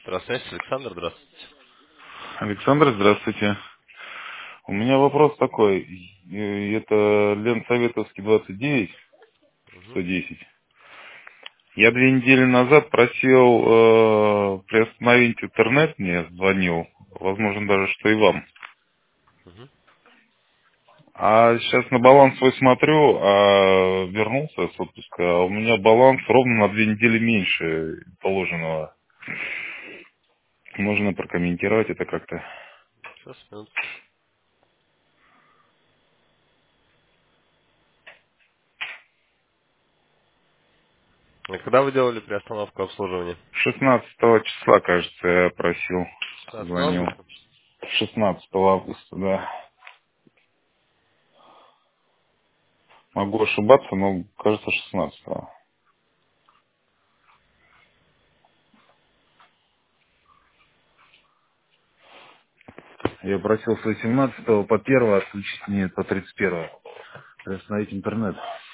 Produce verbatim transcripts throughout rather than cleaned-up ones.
Здравствуйте, Александр, здравствуйте. Александр, здравствуйте. У меня вопрос такой. Э, Это Ленсоветовский двадцать девять, Мгм, сто десять. Я две недели назад просил э, приостановить интернет, мне звонил. Возможно, даже, что и вам. мгм. А сейчас на баланс свой смотрю, а вернулся с отпуска, а у меня баланс ровно на две недели меньше положенного. Можно прокомментировать это как-то? Сейчас, минуточку. А когда вы делали приостановку обслуживания? шестнадцатого числа, кажется, я просил, шестнадцатого звонил. августа. шестнадцатого августа, да. Могу ошибаться, но кажется шестнадцатого. Я просил с восемнадцатого по первое отключить мне по тридцать первое. Приостановить интернет.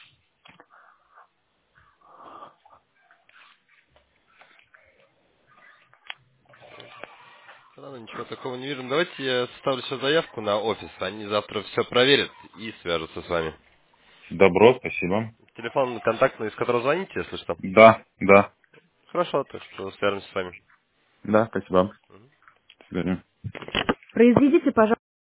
Ладно, ничего такого не вижу. Давайте я составлю сейчас заявку на офис. Они завтра все проверят и свяжутся с вами. Добро, спасибо. Телефон контактный, из которого звоните, если что. Да, да, Хорошо, так что свяжемся с вами. да, спасибо. До свидания. Произведите, пожалуйста.